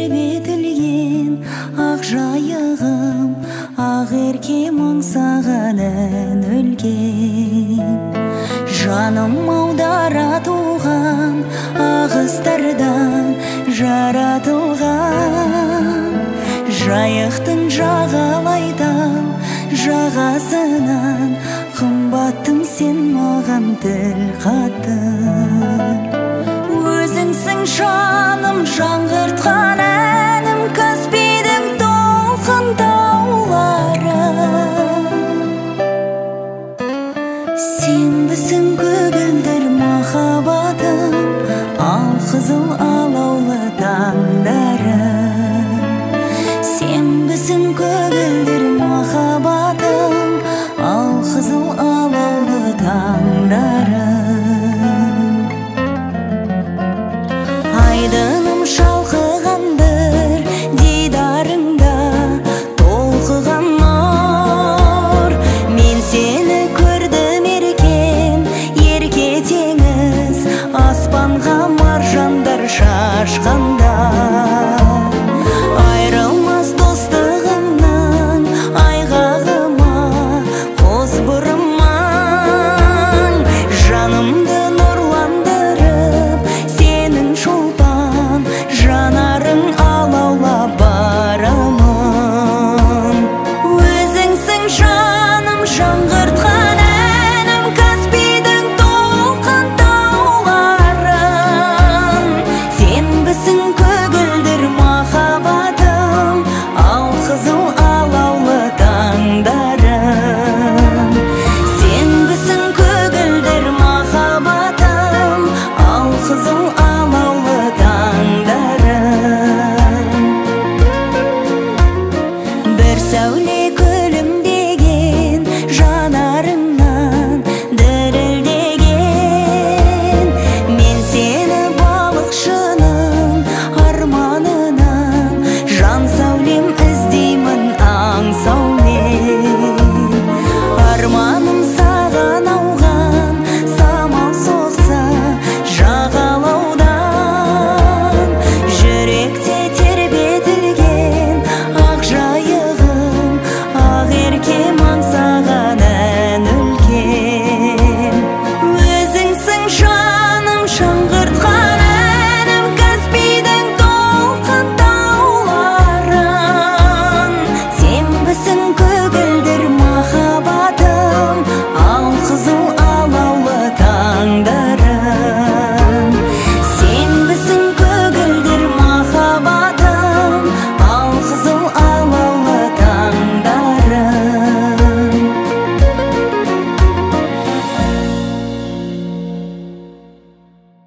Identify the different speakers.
Speaker 1: тербетілген ақ жайығым, ақ еркем аңсағанын өлген. Жаным аудара туған ағыстардан жаратылған, жайықтың жағалайдан жағасынан қымбаттым сен маған тіл қатып. Өзіңсің жаным жаңғыртқан әнім, Каспийдің толқын таулары. Сенбісің көгілдір махаббатым, ал қызыл алаулы таңдарым. Сенбісің көгілдір махаббатым, ал қызыл алаулы таңдарым. Айдыным шалқыған бір дидарыңда толқыған нұр. Мен сені көрдім еркем, ерке теңіз аспанға маржандар шашқанда. Айрылмас достығыңнан айғағыма қос бұрымың, жанымды нұрландырып сенің шолпан жанарың алаулап барамын. Өзіңсің жаным жаңғыртқан әнім, Каспийдің толқын тауларын. Сенбісің көгілдір махаббатым, ал қызыл алаулы таңдарым. Сенбісің көгілдір махаббатым, ал қызыл алаулы таңдарым. Бір сәуле күлімдеген жанарыңнан дірілдеген. Мен сені балықшының арманынан жан сәулем